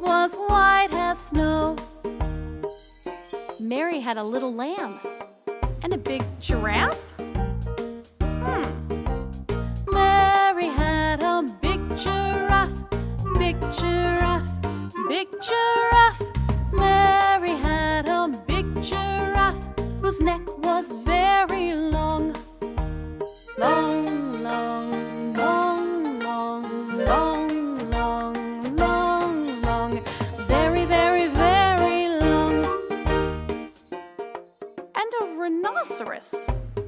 was white as snow. Mary had a little lamb and a big giraffe. Mary had a big giraffe, big giraffe, big giraffe. Mary had a big giraffe whose neck was very long. Long, long, long, long, long, long, long, long. Very, very, very long. And a rhinoceros.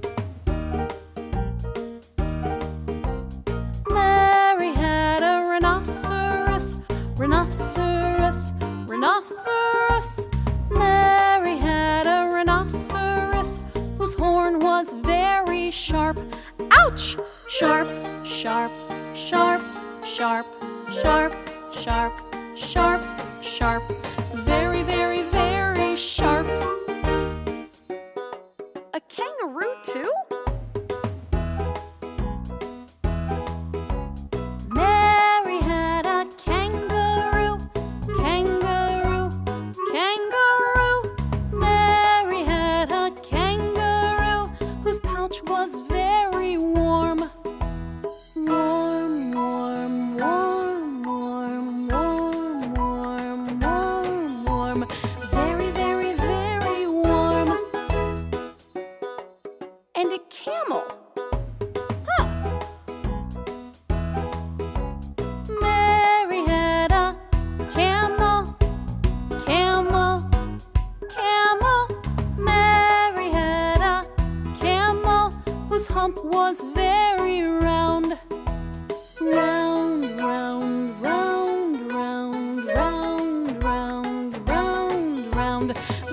Mary had a rhinoceros, rhinoceros, rhinoceros. Mary had a rhinoceros whose horn was very sharp. Ouch! Sharp, sharp, sharp, sharp, sharp, sharp, sharp, sharp. Very, very, very sharp. A kangaroo too? Mary had a kangaroo, kangaroo, kangaroo. Mary had a kangaroo whose pouch was very warm. Warm, warm, warm, warm, warm, warm, warm, warm. Very, very, very warm. And a camel. Mary had a camel, camel, camel. Mary had a camel whose hump was very round. Round, round, round, round, round, round, round, round.